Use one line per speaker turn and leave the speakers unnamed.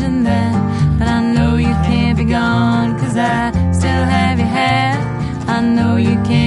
and that. But I know you can't be gone, 'cause I still have your hair. I know you can't